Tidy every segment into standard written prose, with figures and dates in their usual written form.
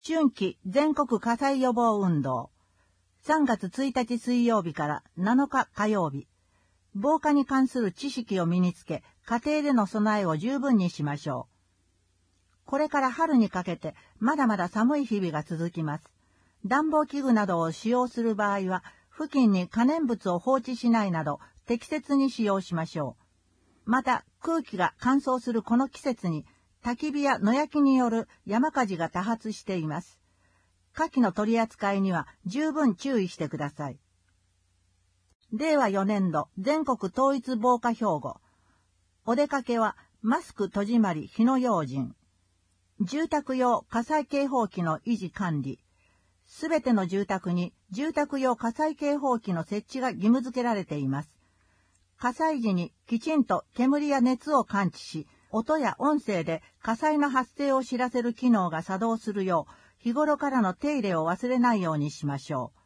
春季全国火災予防運動。3月1日水曜日から7日火曜日。防火に関する知識を身につけ、家庭での備えを十分にしましょう。これから春にかけて、まだまだ寒い日々が続きます。暖房器具などを使用する場合は、付近に可燃物を放置しないなど、適切に使用しましょう。また、空気が乾燥するこの季節に、焚き火や野焼きによる山火事が多発しています。火器の取り扱いには十分注意してください。令和4年度全国統一防火標語。お出かけはマスク戸締まり火の用心。住宅用火災警報器の維持管理。すべての住宅に住宅用火災警報器の設置が義務付けられています。火災時にきちんと煙や熱を感知し、音や音声で火災の発生を知らせる機能が作動するよう、日頃からの手入れを忘れないようにしましょう。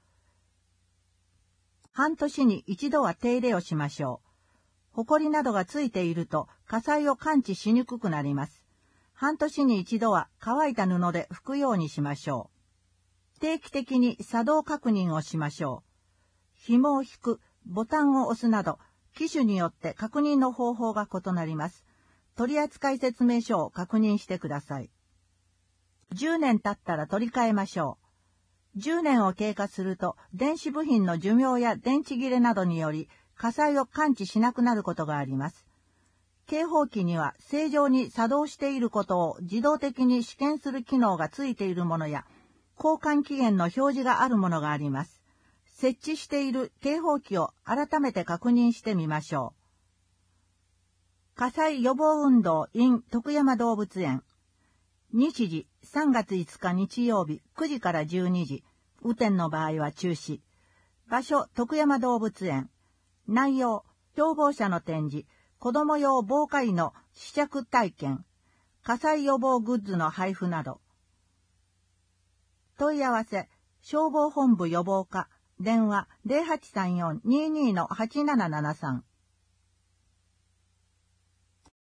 半年に一度は手入れをしましょう。埃などがついていると火災を感知しにくくなります。半年に一度は乾いた布で拭くようにしましょう。定期的に作動確認をしましょう。紐を引く、ボタンを押すなど、機種によって確認の方法が異なります。取扱説明書を確認してください。10年経ったら取り替えましょう。10年を経過すると、電子部品の寿命や電池切れなどにより、火災を感知しなくなることがあります。警報器には正常に作動していることを自動的に試験する機能がついているものや、交換期限の表示があるものがあります。設置している警報器を改めて確認してみましょう。火災予防運動 in 徳山動物園。日時3月5日日曜日9時から12時。雨天の場合は中止。場所徳山動物園。内容消防車の展示、子供用防火衣の試着体験、火災予防グッズの配布など。問い合わせ消防本部予防課電話 0834-22-8773